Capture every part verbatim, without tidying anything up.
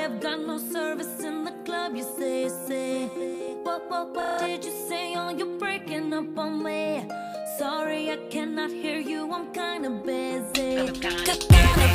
I've got no service in the club, you say, say. What, what, what did you say? Oh, you're breaking up on me. Sorry, I cannot hear you, I'm kinda busy. I'm kinda busy.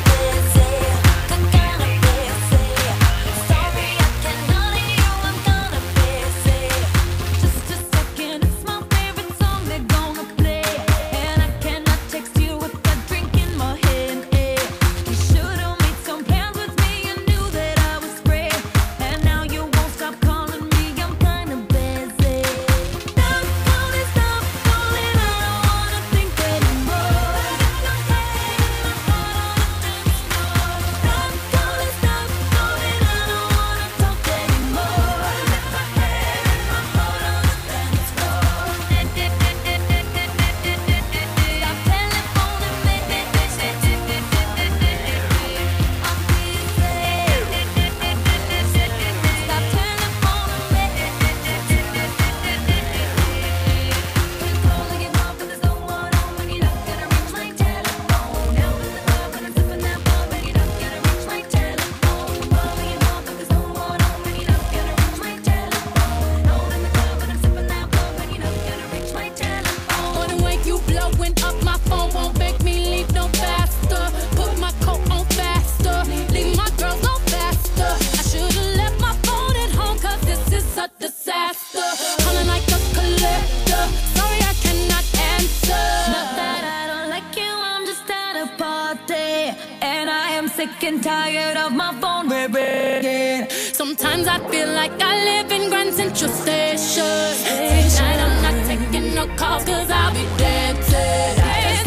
Sick and tired of my phone ringing. Sometimes I feel like I live in Grand Central Station. Tonight I'm not taking no calls cause I'll be dancing.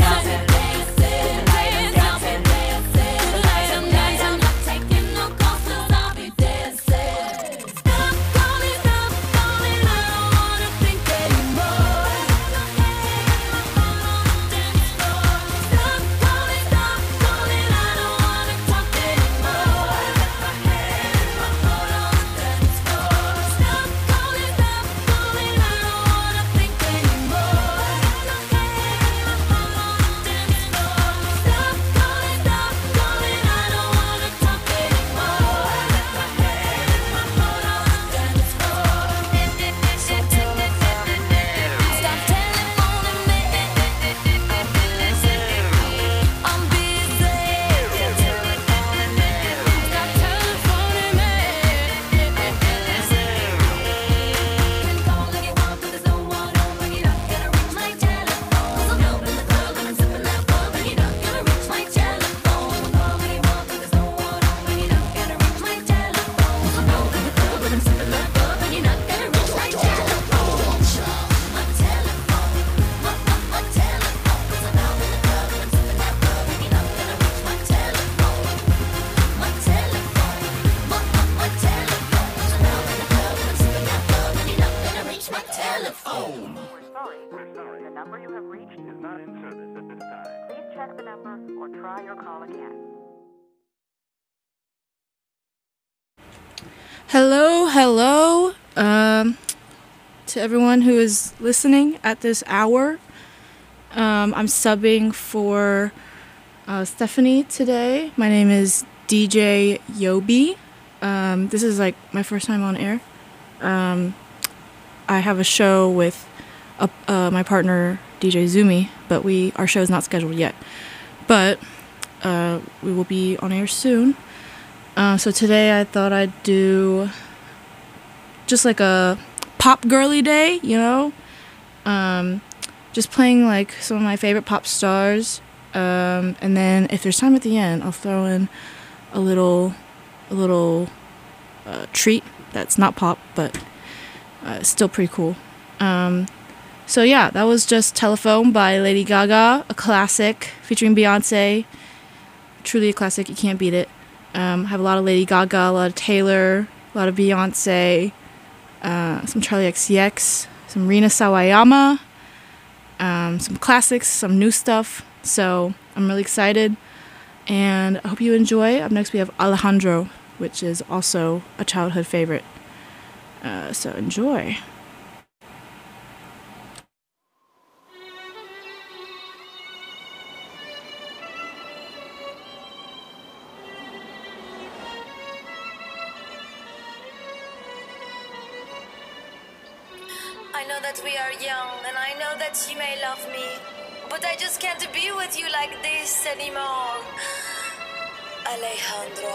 Hello, hello, um, to everyone who is listening at this hour. Um, I'm subbing for uh, Stephanie today. My name is D J Yobi. Um, this is like my first time on air. Um, I have a show with uh, uh, my partner D J Zumi, but we our show is not scheduled yet. But uh, we will be on air soon. Uh, so today I thought I'd do just like a pop girly day, you know, um, just playing like some of my favorite pop stars, um, and then if there's time at the end, I'll throw in a little, a little uh, treat that's not pop, but uh, still pretty cool. Um, so yeah, that was just Telephone by Lady Gaga, a classic featuring Beyonce, truly a classic, you can't beat it. Um, I have a lot of Lady Gaga, a lot of Taylor, a lot of Beyonce, uh, some Charlie X C X, some Rina Sawayama, um, some classics, some new stuff. So I'm really excited, and I hope you enjoy. Up next we have Alejandro, which is also a childhood favorite. Uh, so enjoy. I know that we are young, and I know that you may love me, but I just can't be with you like this anymore. Alejandro.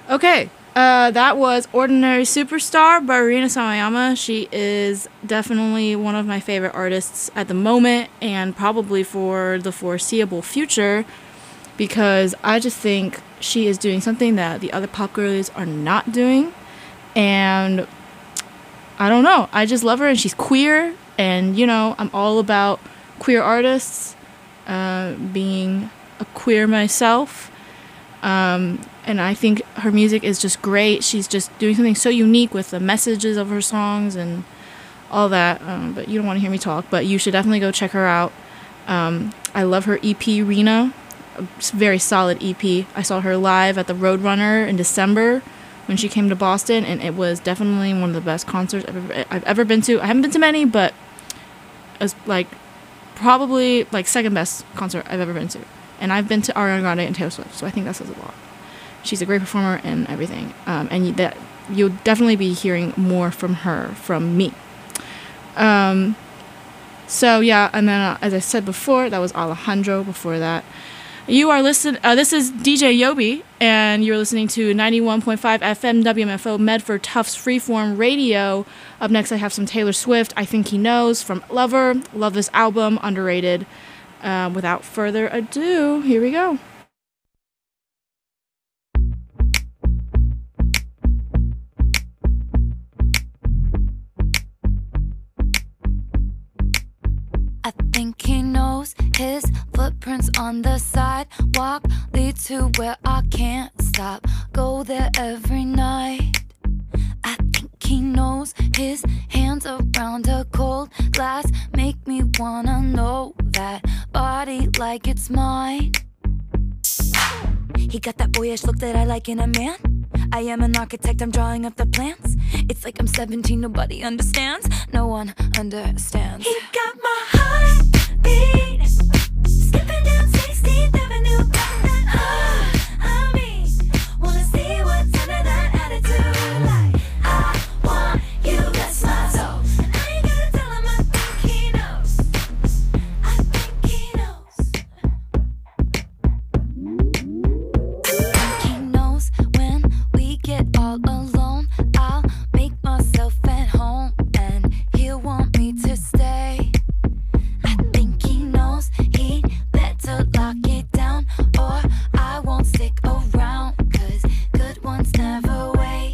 Okay, uh, that was Ordinary Superstar by Rina Sawayama. She is definitely one of my favorite artists at the moment and probably for the foreseeable future because I just think she is doing something that the other pop girlies are not doing. And I don't know, I just love her and she's queer and, you know, I'm all about queer artists, uh, being a queer myself. Um, and I think her music is just great. She's just doing something so unique with the messages of her songs and all that. Um, but you don't want to hear me talk, but you should definitely go check her out. Um, I love her E P, Rina. A very solid E P. I saw her live at the Roadrunner in December when she came to Boston, and it was definitely one of the best concerts I've ever, I've ever been to. I haven't been to many, but it was like probably like second best concert I've ever been to. And I've been to Ariana Grande and Taylor Swift, so I think that says a lot. She's a great performer and everything. Um, and that you'll definitely be hearing more from her from me. Um, so yeah, and then uh, as I said before, that was Alejandro before that. You are listening, uh, this is D J Yobi, and you're listening to ninety-one point five F M W M F O Medford Tufts Freeform Radio. Up next I have some Taylor Swift, I Think He Knows, from Lover. Love this album, underrated. Uh, without further ado, here we go. I think he knows his footprints on the sidewalk lead to where I can't stop. Go there every night. I think he knows his hands around a cold glass make me wanna know that body like it's mine. He got that boyish look that I like in a man. I am an architect, I'm drawing up the plans. It's like I'm seventeen, nobody understands. No one understands. He got my heart beat, skipping down sixteenth Avenue. Got that heart, I mean, wanna see what's under that attitude. Like, I want you, that's my soul. And I ain't gotta tell him, I think he knows. I think he knows. I think he knows when we get all alone, I'll make myself at home and he'll want me to stay. I think he knows he'd better lock it down or I won't stick around, cause good ones never wait.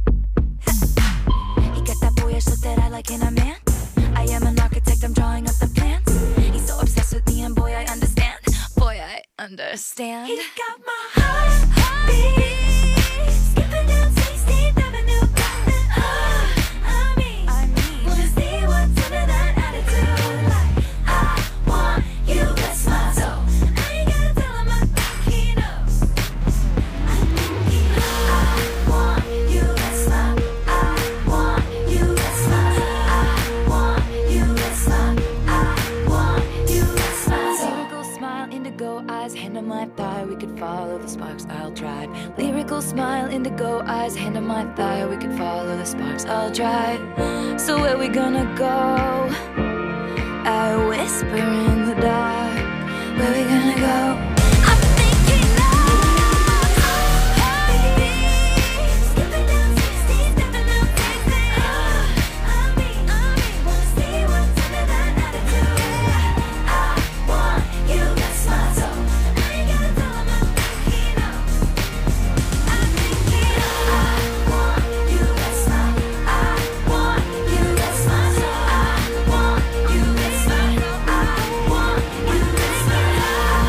He got that boyish look that I like in a man. I am an architect, I'm drawing up the plans. He's so obsessed with me and boy I understand. Boy I understand. He got my heart beat, skipping down sixteenth Avenue. Got that heart, I mean, I mean, wanna see what's under that attitude. Like, I want you, that's my soul. I ain't gotta tell him, I think he knows. I think he knows. I want you, that's my, I want you, that's my, I want you, that's my, I want you, that's my soul. Lyrical smile, indigo eyes, hand on my thigh, we could follow the sparks, I'll drive. Lyrical smile, indigo eyes, hand on my thigh, we could follow the sparks, I'll drive. So where we gonna go? I whisper in the dark. Where we gonna go? I think he knows. Baby, skipping down sixteenth Avenue. I mean, I mean, wanna see what's under that attitude. I want you, that's my soul. I ain't gotta tell him, I think he knows. I think he knows. I want you, that's my, I want you, that's my soul. I want you, that's my, I want you, that's my, I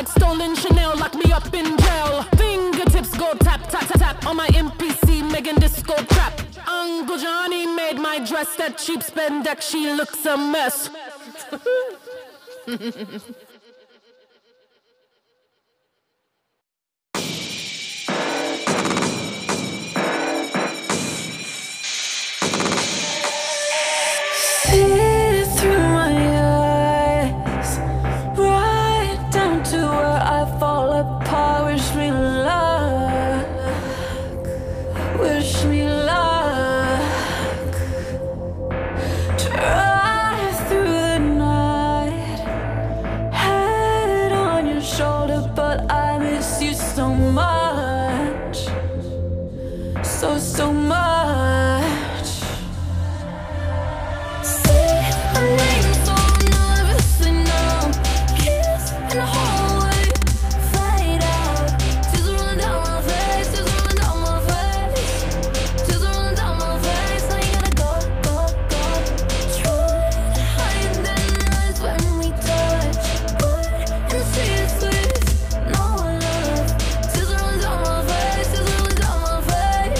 like stolen Chanel, lock me up in jail. Fingertips go tap, tap, tap, tap on my M P C, Megan Disco trap. Uncle Johnny made my dress, that cheap spandex, she looks a mess. So, so much. Say my name so nervously now. Kiss in the hallway, fade out. Tears rolling down my face, tears rolling down my face. Tears rolling down my face. Now you gotta go, go, go. Try to hide the eyes when we touch, but in the secrets, no love. Tears rolling down my face, tears rolling down my face.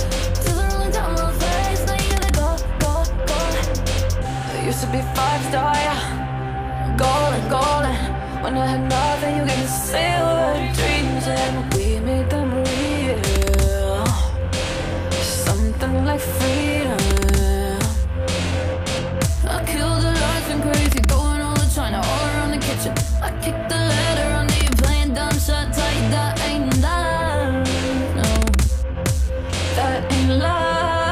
Used to be five star, yeah. Golden, golden. When I had nothing, you gave me silver dreams, and we made them real. Something like freedom. I killed the lights and crazy, going all the China all around the kitchen. I kicked the ladder under you, playing dumb shot tight. That ain't love, no. That ain't love.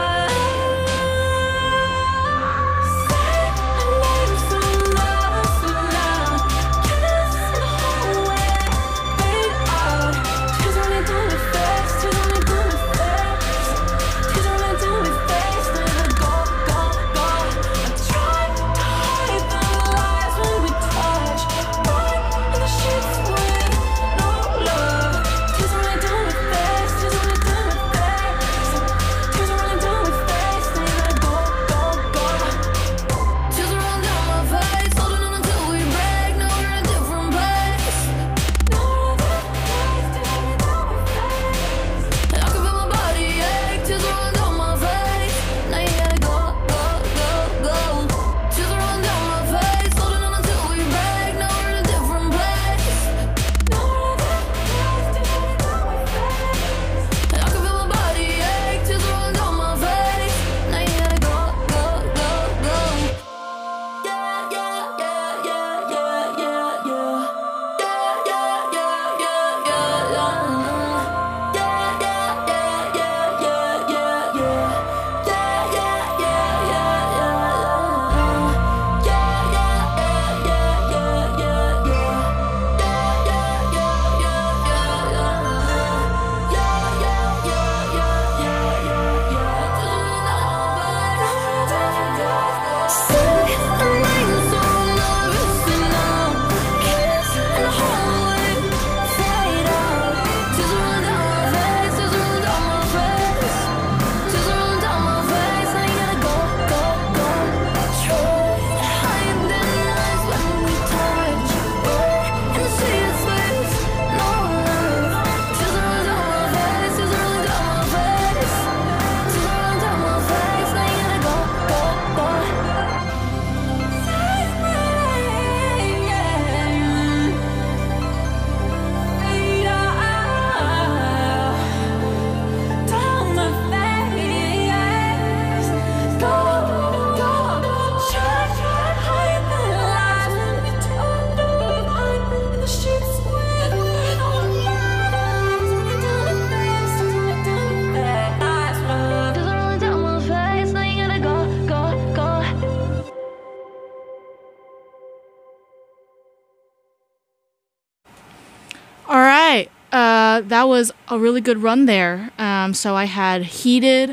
Uh, that was a really good run there. Um, so I had Heated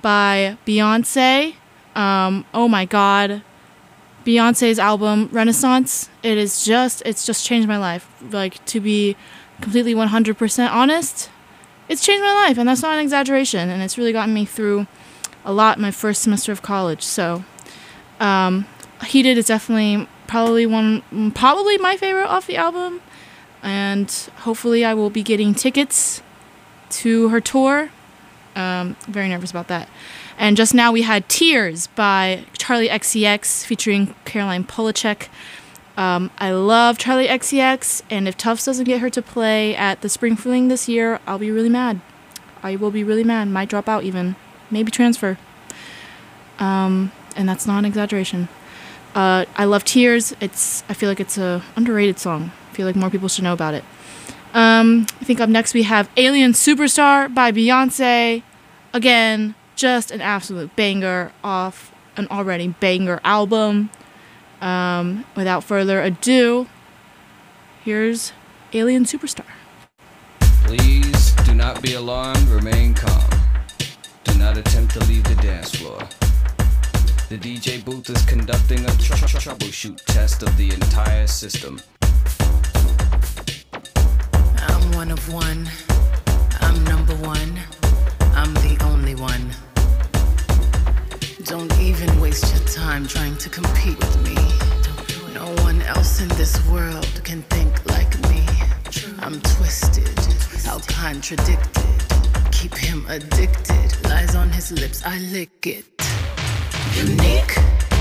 by Beyonce. Um, oh my God. Beyonce's album, Renaissance. It is just, it's just changed my life. Like, to be completely one hundred percent honest, it's changed my life. And that's not an exaggeration. And it's really gotten me through a lot my first semester of college. So, um, Heated is definitely probably one, probably my favorite off the album. and hopefully I will be getting tickets to her tour. Um, very nervous about that. And just now we had Tears by Charlie X C X featuring Caroline Polachek. Um, I love Charlie X C X, and if Tufts doesn't get her to play at the Spring Fling this year, I'll be really mad. I will be really mad. Might drop out even. Maybe transfer. Um, and that's not an exaggeration. Uh, I love Tears. It's I feel like it's a underrated song. I feel like more people should know about it. Um, I think up next we have Alien Superstar by Beyonce. Again, just an absolute banger off an already banger album. Um, without further ado, here's Alien Superstar. Please do not be alarmed, remain calm. Do not attempt to leave the dance floor. The D J booth is conducting a tr- tr- troubleshoot test of the entire system. I'm one of one. I'm number one. I'm the only one. Don't even waste your time trying to compete with me. No one else in this world can think like me. I'm twisted, how contradicted. Keep him addicted. Lies on his lips, I lick it. Unique.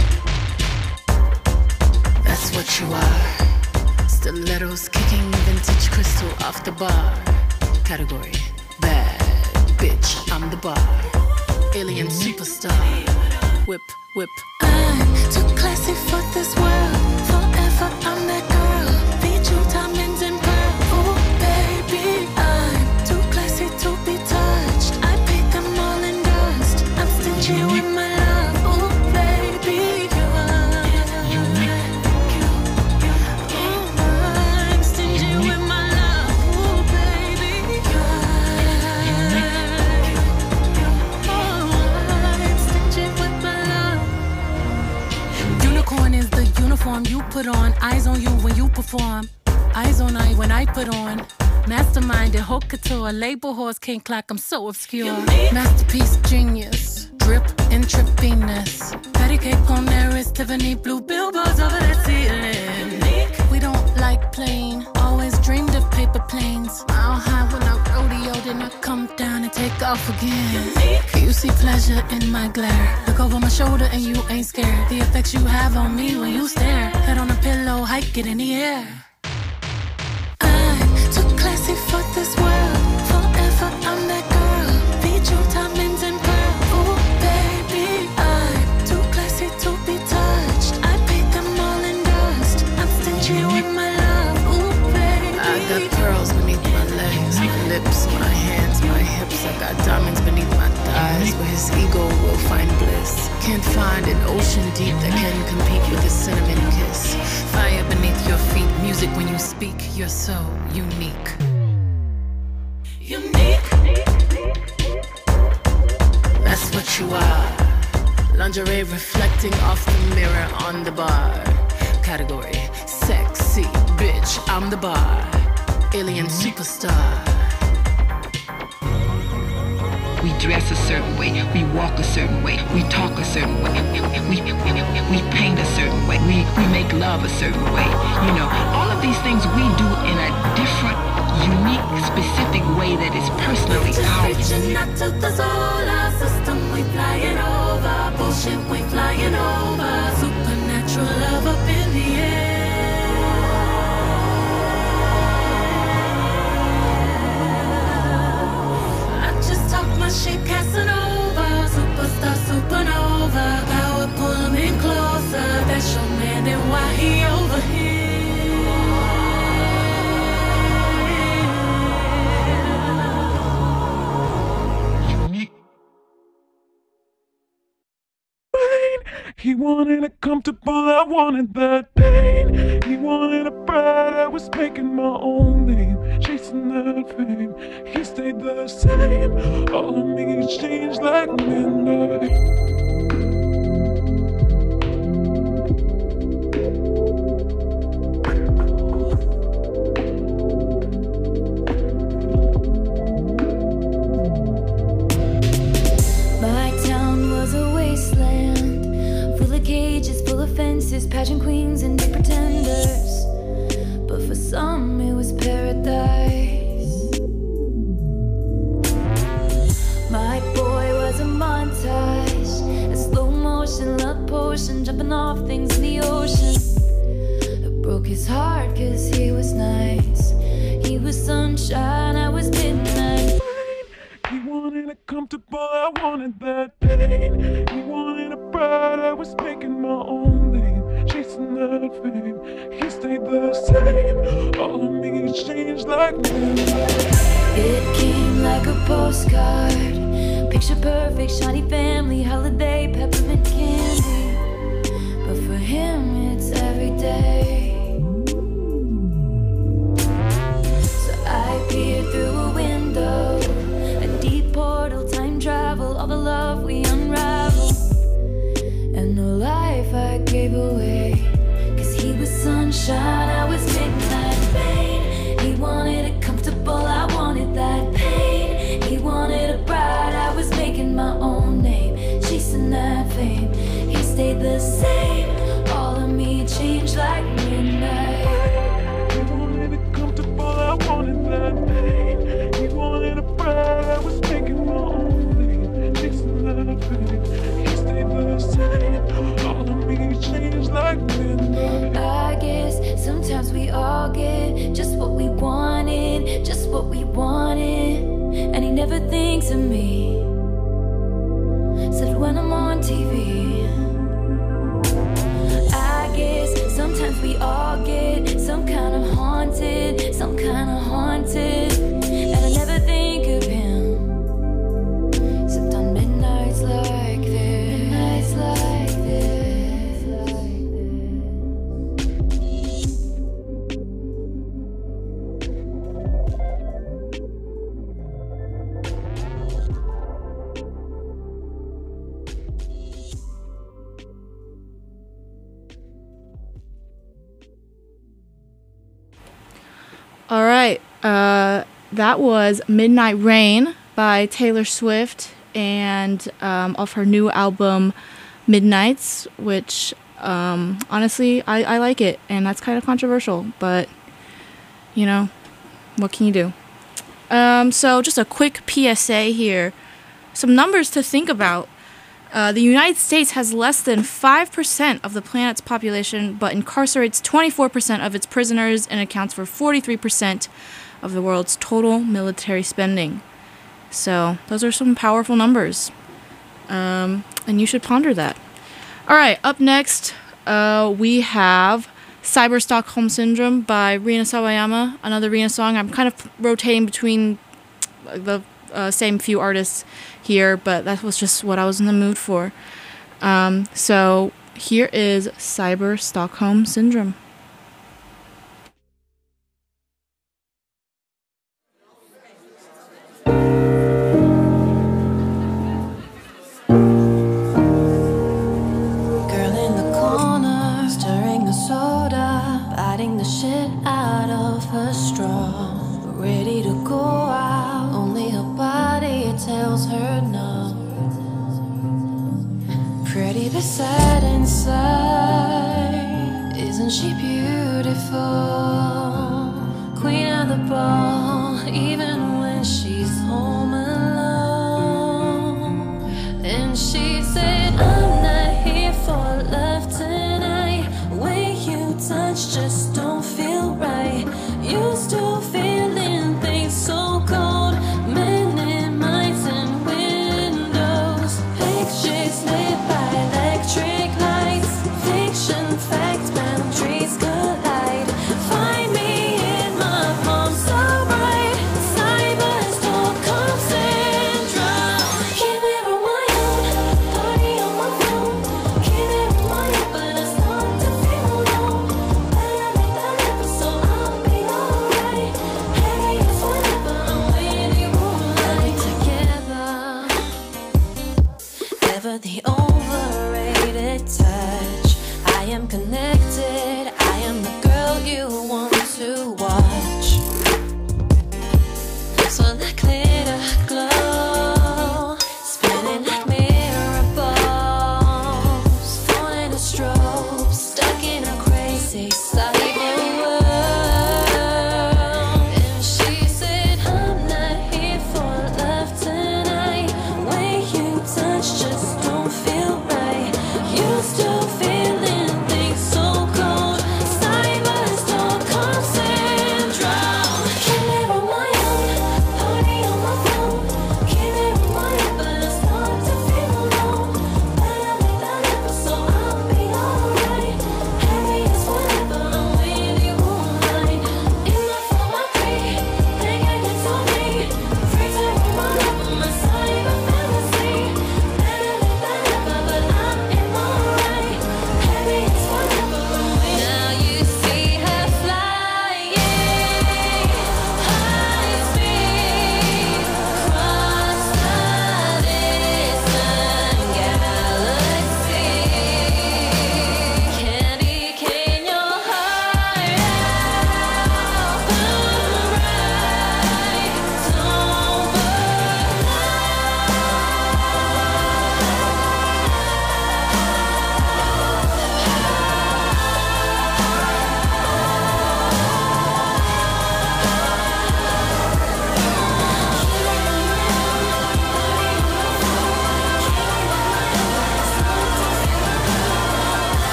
That's what you are. Stilettos kicking vintage crystal off the bar. Category, bad bitch, I'm the bar. Alien superstar. Whip, whip. I'm too classy for this world. Forever I'm that girl. Feed you diamonds and pearls. Oh baby, I'm too classy to be touched. I paid them all in dust. I'm stingy with my love. Oh baby, you are. Oh, I'm stingy with my love. Oh baby, you are. Oh, I'm stingy with my love. Unicorn is the uniform you put on. Eyes on you when you perform. Eyes on I when I put on. Mastermind and haute couture. Label horse can't clock, I'm so obscure. Masterpiece genius. Drip intravenous. Patty cake on there is Tiffany blue billboards over that ceiling. We don't like plain. Always dreamed of paper planes. Mile high when I rodeo, then I come down and take off again. You see pleasure in my glare. Look over my shoulder and you ain't scared. The effects you have on me when you stare. Head on a pillow, hike it in the air. I'm too classy for this world. Forever I'm that girl. Feed you diamonds and pearls. Oh baby, I'm too classy to be touched. I paid them all in dust. I'm stingy with my love. Oh baby, I got pearls beneath my legs, my lips, my hands, my hips. I got diamonds beneath my thighs, where his ego will find bliss. Can't find an ocean deep that can compete with a cinnamon kiss. Fire beneath your feet, music when you speak. You're so unique. Unique. That's what you are. Lingerie reflecting off the mirror on the bar. Category, sexy bitch, I'm the bar. Alien superstar. We dress a certain way, we walk a certain way, we talk a certain way, we, we, we paint a certain way, we, we make love a certain way. You know, all of these things we do in a different, unique, specific way that is personally ours. Reaching out to the solar system, we flying over. Bullshit, we flying over. Supernatural love up in the air. My shit Casanova, superstar supernova. Power pull him in closer. That's your man, then why he over here? He wanted it comfortable, I wanted that pain. He wanted a bride, I was making my own name, chasing that fame. He stayed the same, all of me changed like midnight. Pageant queens and big pretenders, but for some it was paradise. comfortable, I wanted that pain. He wanted a bride, I was making my own name, chasing that fame. He stayed the same, all of me changed like midnight. It came like a postcard, picture perfect, shiny family, holiday, peppermint candy. But for him, it's every day. So I peer through a window, a deep portal, time travel, all the love we unravel, and the life I gave away. Cause he was sunshine, I was midnight rain. He wanted it comfortable, I wanted that pain. He wanted a bride, I was making my own name, chasing that fame. He stayed the same, all of me changed like midnight. He wanted it comfortable, I wanted that pain. He wanted a bride, I was making my own name, chasing that fame. He stayed the same, all of me changed like midnight. I guess sometimes we all get just what we wanted, just what we wanted. And he never thinks of me, said when I'm on T V. I guess sometimes we all get some kind of haunted, some kind of haunted. And I never think of him, except on midnights like this, midnights like this, like this. All right, uh, that was Midnight Rain by Taylor Swift, and um, off her new album Midnights, which um, honestly I, I like it, and that's kind of controversial, but you know, what can you do? Um, so just a quick P S A here, some numbers to think about. Uh, the United States has less than five percent of the planet's population, but incarcerates twenty-four percent of its prisoners and accounts for forty-three percent of the world's total military spending. So those are some powerful numbers, um, and you should ponder that. All right, up next, uh, we have Cyber Stockholm Syndrome by Rina Sawayama, another Rina song. I'm kind of rotating between the uh, same few artists here, but that was just what I was in the mood for. Um, so here is Cyber Stockholm Syndrome. Girl in the corner, stirring the soda, biting the shit out of her straw. Ready to go out, only her body tells her no. Pretty but sad inside, isn't she beautiful? Queen of the ball, even when she's home alone. And she said, I'm not here for love tonight. Way you touch just don't feel right. Used to feeling things so cold, men in minds and windows. Pictures lit by electric lights. Fiction, fact, boundaries collide. Find me in my palm so bright. Cyber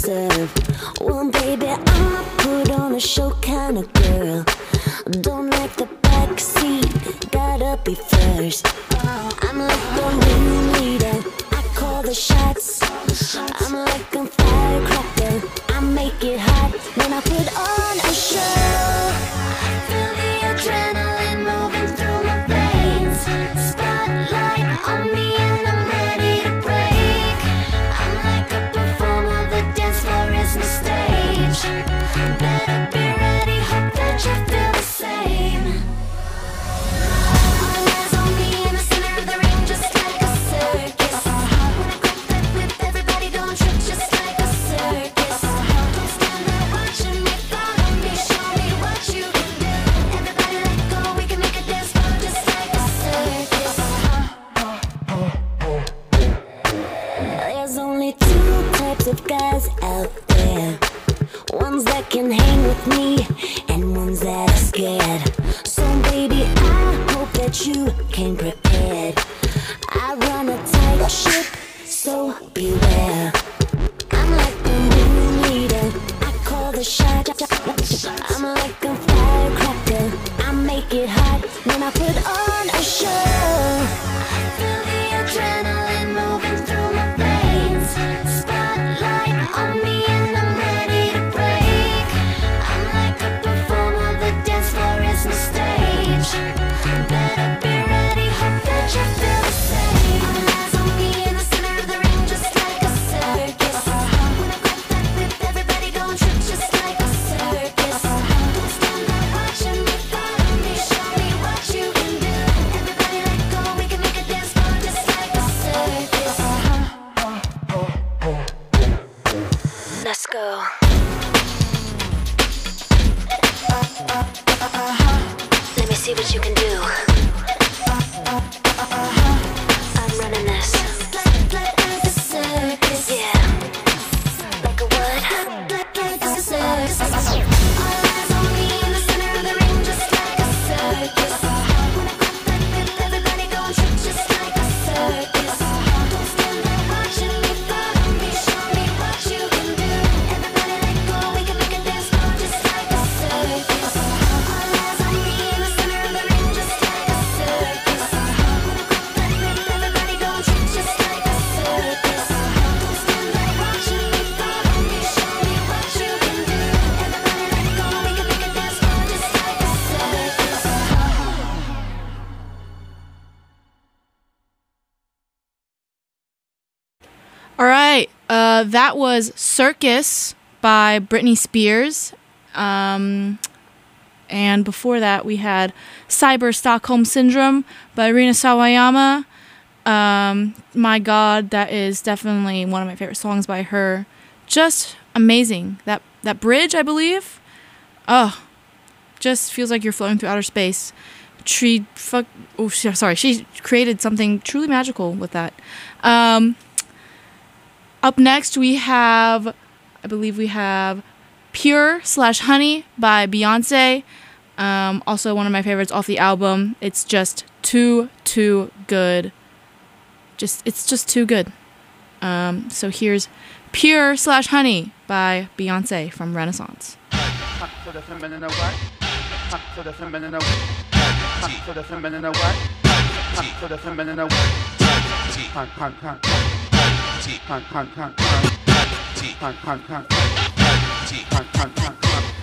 observe. Well, baby, I'm a put on a show kind of girl. Don't like the back seat, gotta be first. I'm like the room leader, I call the shots. I'm like a firecracker, I make it hot when I put on a show. Feel the adrenaline moving through my veins. Spotlight on me and I'm ready to break. I'm like a performer, the dance floor is my stage. Better be ready, hope that you feel the same. All eyes on me in the center of the ring, just like a circus. When I grab that whip, everybody don't trip, just like a circus. Don't stand there watching me, follow me, show me what you can do. Everybody let go, we can make a dance floor just like a circus. There's only two types of guys out there. Ones that can hang with me and ones that are scared. So baby, I hope that you came prepared. I run a tight ship, so beware. I'm like the room leader, I call the shot. I'm like a firecracker, I make it hot when I put on a show. Feel the adrenaline moving through my veins. Spotlight on me and I'm ready to break. I'm like a performer, the dance floor is my stage. Better be ready, hope that you feel the same. All eyes on me in the center of the ring, just like a circus. When I grab that whip, everybody gon' trip, just like a circus. Don't stand there watching me, follow me, show me what you can do. Everybody let go, we can make a dance floor just like a circus. Let's go. Let me see what you can do. I'm running this. Like a circus. Yeah. Like a what? Like a circus. All eyes on me in the center of the ring, just like a circus. When I grab that whip, everybody gon' trip, just like a circus. Don't stand there watching me, follow me, show me what you can do. Everybody let go, we can make a dance floor just like a circus. All eyes on me in the center of the ring, just like a circus. When I grab that whip, everybody gon' trip, just like a circus. Don't stand there watching me, follow me, show me what you can do. Everybody let go, we can make a dance floor just like a circus. All right, uh, that was Circus by Britney Spears. Um, and before that, we had Cyber Stockholm Syndrome by Rina Sawayama. Um, my God, that is definitely one of my favorite songs by her. Just amazing. That that bridge, I believe. Oh, just feels like you're floating through outer space. She fuck. Oh, sorry. She created something truly magical with that. Um, Up next, we have, I believe we have Pure slash Honey by Beyonce. Um, also one of my favorites off the album. It's just too, too good. Just, it's just too good. Um, so here's Pure slash Honey by Beyonce from Renaissance. To the feminine what? To the feminine what? To the feminine what? To the feminine what? Hunt, hunt, hunt. Hunt, hunt, hunt, hunt. Hunt, hunt, hunt. Hunt, hunt, hunt,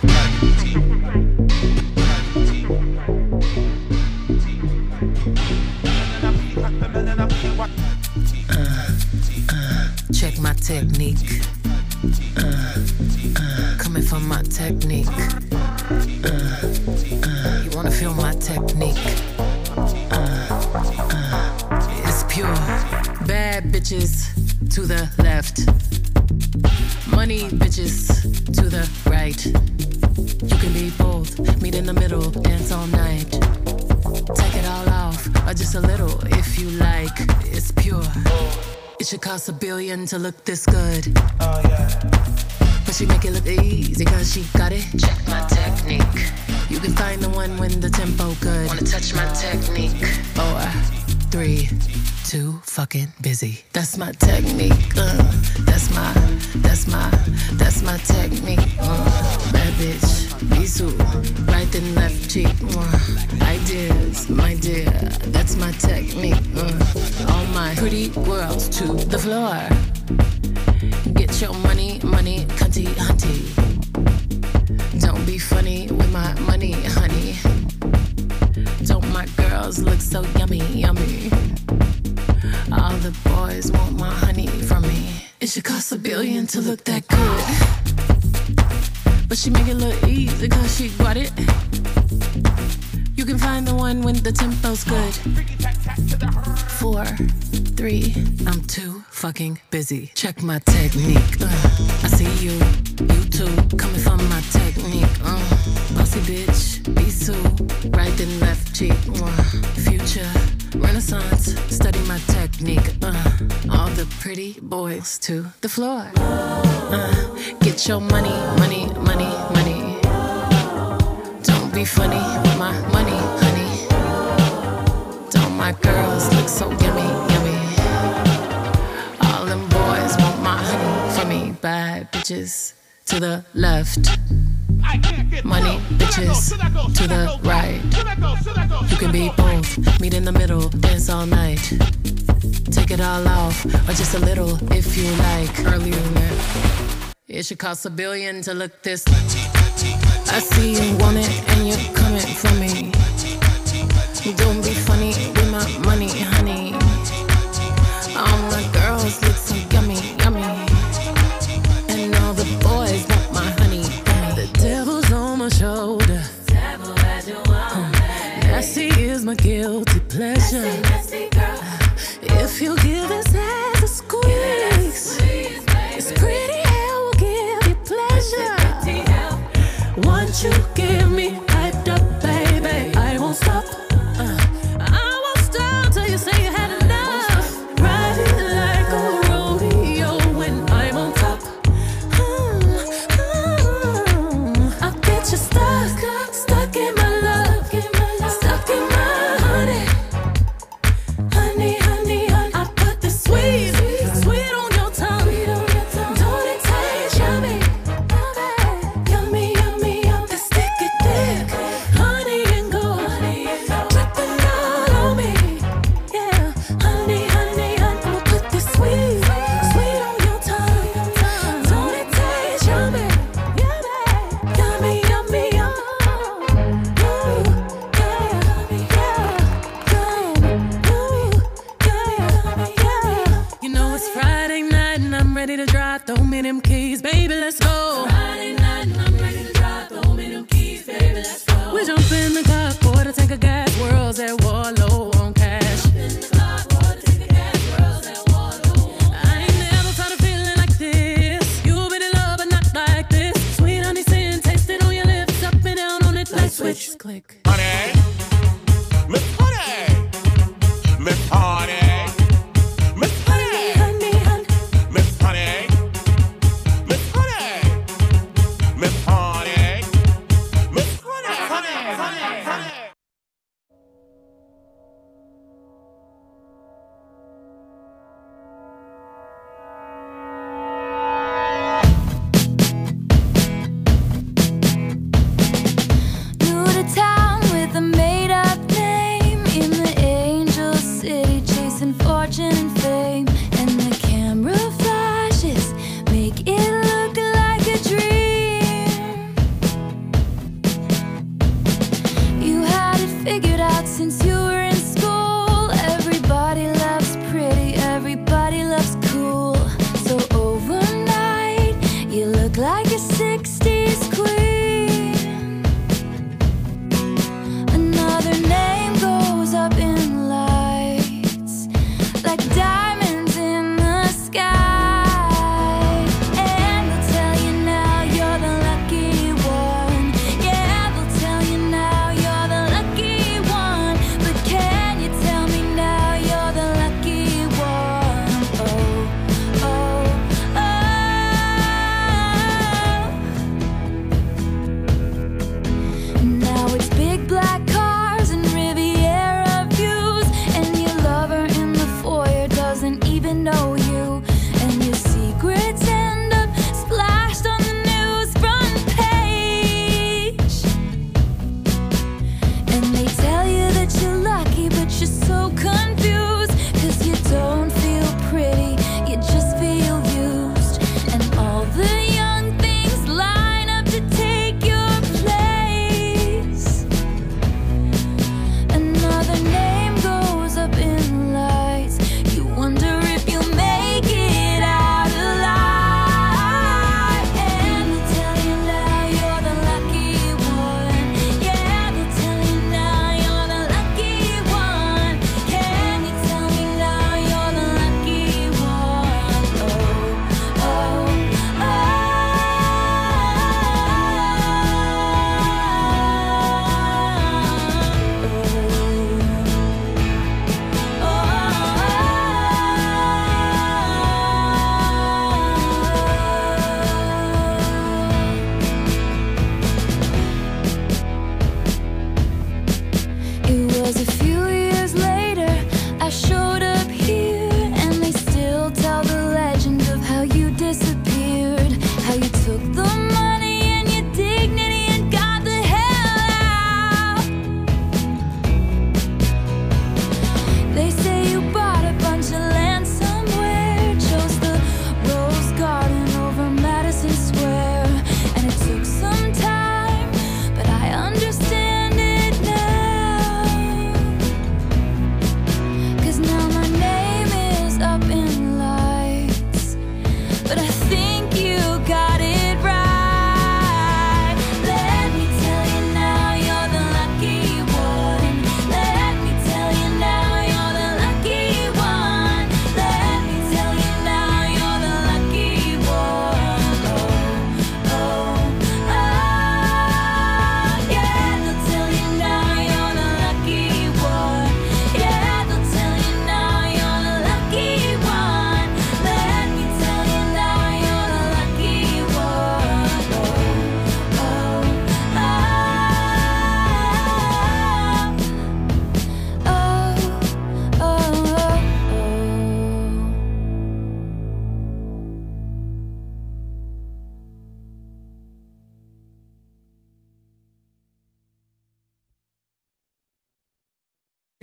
Check my technique. Uh, uh, coming from my technique. Uh, uh, you wanna feel my technique? Uh, uh, it's pure. Bad bitches to the left. Money bitches to the right. You can be both. Meet in the middle. Dance all night. Take it all off, or just a little if you like. It's pure. It should cost a billion to look this good. Oh yeah. But she make it look easy cause she got it. Check my technique. You can find the one when the tempo good. Wanna touch my technique? Oh, uh, three, too fucking busy. That's my technique. Uh, that's my, that's my, that's my technique. Uh, bad bitch, bisou, right and left cheek. Uh, ideas, my dear, that's my technique. Uh, all my pretty girls to the floor. Get your money, money, cunty, hunty. Don't be funny with my money, honey. Don't my girls look so yummy, yummy? All the boys want my honey from me. It should cost a billion to look that good, but she make it look easy cause she got it. You can find the one when the tempo's good. Four, three, I'm too fucking busy. Check my technique. Uh, I see you, you too, coming from my technique. Uh, bossy bitch, bisou, right and left cheek. Uh, future, renaissance, study my technique. Uh, all the pretty boys to the floor. Uh, get your money, money, money, money. Don't be funny with my money, honey. Don't my girls look so yummy, yummy? All them boys want my honey from me. Bad bitches to the left, money bitches to the right. You can be both, meet in the middle, dance all night. Take it all off, or just a little if you like. Earlier than that, it should cost a billion to look this. I see you want it and you're coming for me. Don't be funny with my money, honey. All my girls look so yummy, yummy. And all the boys want my honey. The devil's on my shoulder. Uh, nasty is my guilty pleasure. If you give his ass a squeeze, it's pretty hell will give you pleasure. Once you give me hyped up, baby, I won't stop. Uh, I won't stop till you say you had enough. Ride it like a rodeo when I'm on top. Mm, mm, I get you stuck, stuck in my love, stuck in my honey. Honey, honey, honey. I put the sweet, sweet on your tongue. Don't it taste yummy? Yummy, yummy, yummy. The sticky thick, honey and gold, dripping all on me. Yeah, honey, honey, honey. I'ma put this sweet, sweet on your tongue. Don't it taste yummy? Yummy, yummy, yummy. Ooh, yeah, yeah, yeah. You know it's Friday night and I'm ready to drive. Throw me them keys, baby, let's go. Friday night and I'm ready to drive. Throw me them keys, baby, let's go. We jump in the car, pour the tank of gas. World's at war, low on cash. I ain't never felt a feeling like this. You've been in love, but not like this. Sweet honey sin, taste it on your lips, up and down on it like switch, click. Honey, Miss Honey, Miss Honey, Miss Honey, Honey, honey. Miss Honey, Miss Honey, Miss Honey, Miss Honey, Honey, Honey, Honey. New to town with a made-up name, in the angel city, chasing fortune and fame. And the camera flashes make it look like a dream. You had it figured out since you were in school. Everybody loves pretty, everybody loves cool. So overnight, you look like a sixties queen. Another name goes up in lights, like diamonds in the sky. And they'll tell you now you're the lucky one. Yeah, they'll tell you now you're the lucky one. But can you tell me now you're the lucky one? Oh, oh, oh.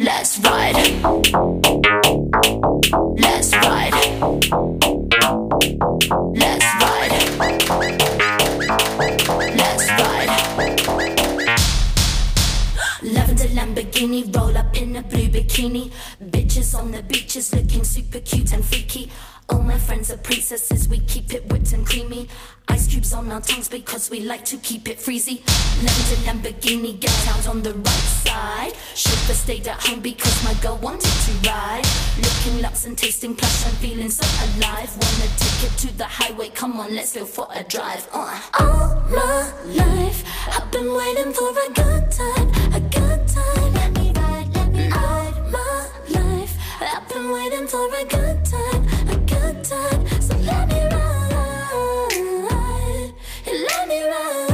let's ride. Let's ride. Let's ride. Let's ride. Lavender Lamborghini, roll up in a blue bikini. Bitches on the beaches looking super cute and freaky. All my friends are princesses, we keep it whipped and creamy. Ice cubes on our tongues because we like to keep it freezy. Lavender Lamborghini, get out on the right side. Chauffeur stayed at home because my girl wanted to ride. Looking luxe and tasting plush, I'm feeling so alive. Wanna take it to the highway, come on, let's go for a drive. uh. All my life, I've been waiting for a good time, a good time. Let me ride, let me ride. My life, I've been waiting for a good time, a good time. So let me ride, let me ride,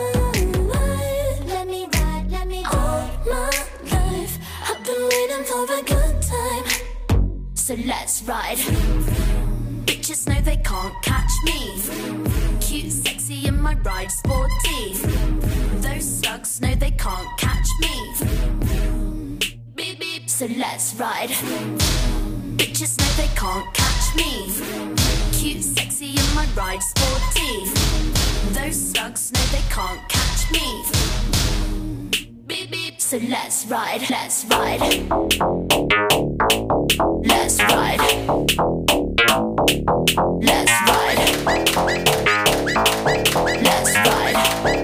let me ride, let me ride. All my life, I've been waiting for a good time. So let's ride. Bitches know they can't catch me. Cute, sexy, in my ride, sporty. Those slugs know they can't catch me. Beep beep. So let's ride. Bitches know they can't catch me. Cute, sexy, in my ride, sporty. Those slugs know they can't catch me. Beep beep. So let's ride, let's ride. Let's ride. Let's ride. Let's ride.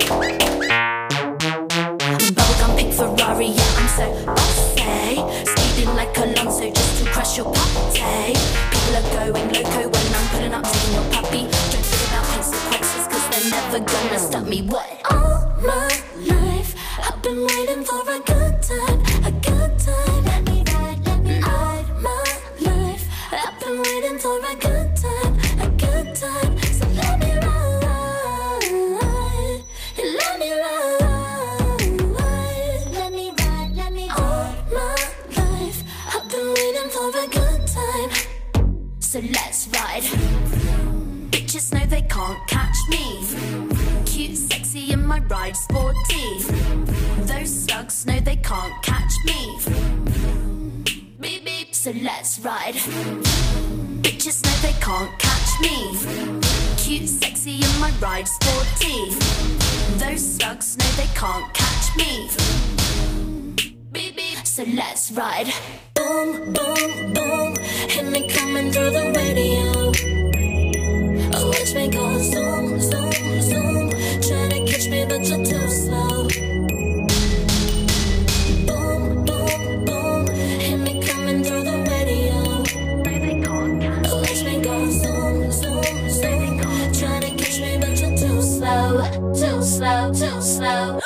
Bubblegum pink Ferrari, yeah, I'm so bossy. Speeding like Alonso just to crash your party. People are going loco when I'm pulling up taking your puppy. Don't think about consequences cause they're never gonna stop me. What? All my life I've been waiting for a good time, a good time. Let me ride, let me ride. My life I've been waiting for a good time, a good time. So let me ride, let me ride, let me ride, let me ride. All my life I've been waiting for a good time. So let's ride. Bitches know they can't catch me. Cute, sexy, in my ride, sporty. Those slugs know they can't catch me. Beep beep. So let's ride. Bitches know they can't catch me. Cute, sexy, in my ride, sporty. Those slugs know they can't catch me. Beep beep. So let's ride. Boom, boom, boom. Hit me coming through the radio. Oh, watch me go zoom, zoom, zoom. Trying to catch me, but you're too slow. Boom, boom, boom. Hit me coming through the radio. Oh, watch me go zoom, zoom, zoom. Trying to catch me, but you're too slow, too slow, too slow.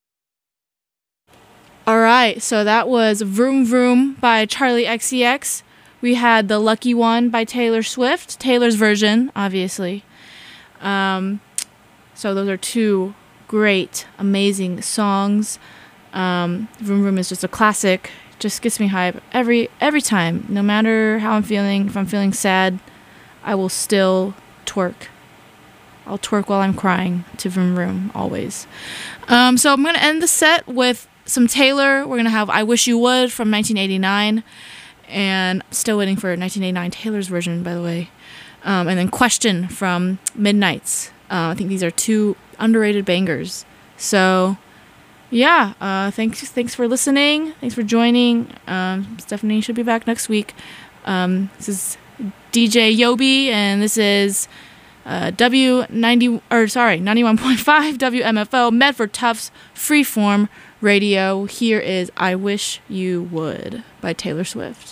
All right, so that was Vroom Vroom by Charlie X C X. We had The Lucky One by Taylor Swift, Taylor's version, obviously. Um, so those are two great, amazing songs. Um, Vroom Vroom is just a classic. Just gets me hype every every time. No matter how I'm feeling, if I'm feeling sad, I will still twerk. I'll twerk while I'm crying to Vroom Vroom, always. Um, so I'm going to end the set with some Taylor. We're going to have I Wish You Would from nineteen eighty-nine. And still waiting for nineteen eighty-nine Taylor's version, by the way. Um, and then Question from Midnights. Uh, I think these are two underrated bangers. So, yeah, uh, thanks thanks for listening. Thanks for joining. Um, Stephanie should be back next week. Um, this is D J Yobi, and this is uh, W ninety or sorry ninety-one point five W M F O Medford Tufts Freeform Radio. Here is I Wish You Would by Taylor Swift.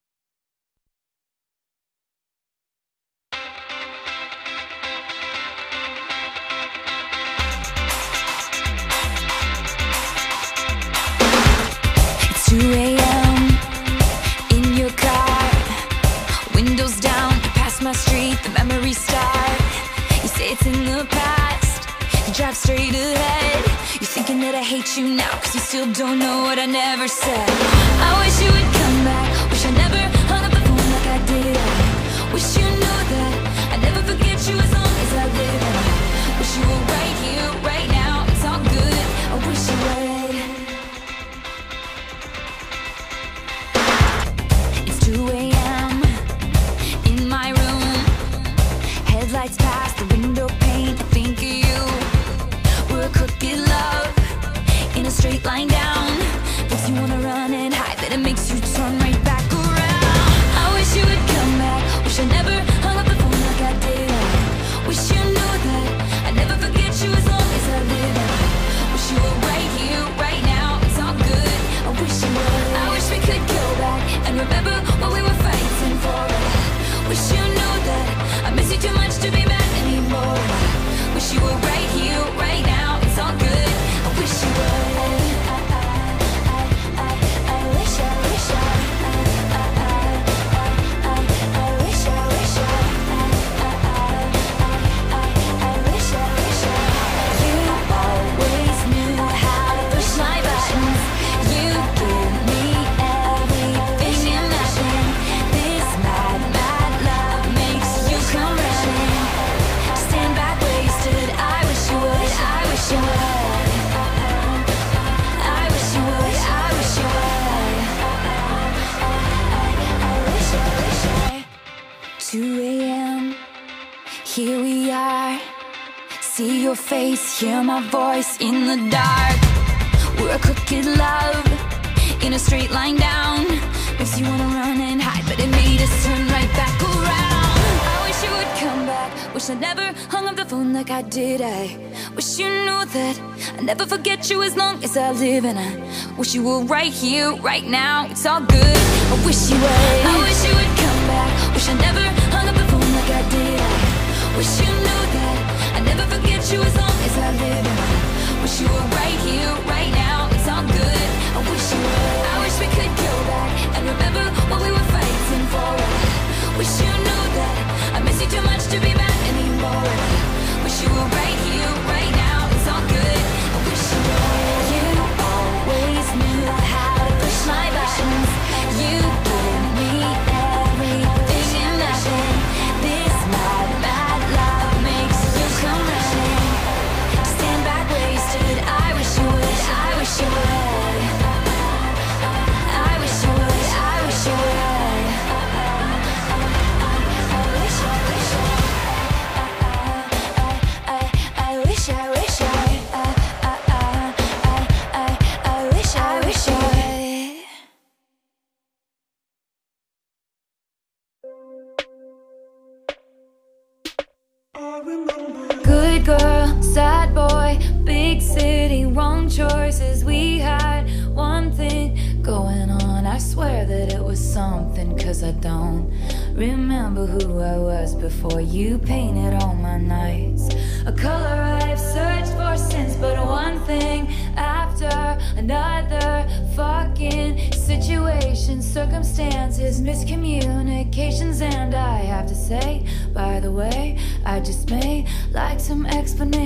two a.m. in your car, windows down, you pass my street, the memories start. You say it's in the past, you drive straight ahead. You're thinking that I hate you now, cause you still don't know what I never said. I wish you would come back, wish I never hung up the phone like I did. I wish you knew that I'd never forget you as long as I live. I wish you were right here, right now, it's all good. I wish you would. see your face, hear my voice in the dark. We're a crooked love in a straight line down. Makes you wanna run and hide, but it made us turn right back around. I wish you would come back. Wish I never hung up the phone like I did. I wish you knew that I never forget you as long as I live. And I wish you were right here, right now. It's all good. I wish you would. I wish you would come back. Wish I never hung up the phone like I did. I wish you knew that I never forget you as long as I live. And I wish you were right here, right now. It's all good. I wish you would. I wish we could go back and remember what we were fighting for. I wish you knew that I miss you too much to be mad anymore. I wish you were right here, right now. It's all good. I wish you would. You always knew how to push my buttons. You gave me everything and nothing. This mad, mad love makes you come running. Stand back wasted. I wish you would. I wish you would. I wish you would. I wish you would. I wish, I wish, I, I, I wish, I wish, I, I, I, I, I, I wish, I wish, I. Good girl, sad boy, big city, wrong choices. We had one thing going on. I swear that it was something, cause I don't remember who I was before you painted all my nights. A color I've searched for since, but one thing after another. Fucking situations, circumstances, miscommunications. And I have to say, by the way, I just may like some explanation.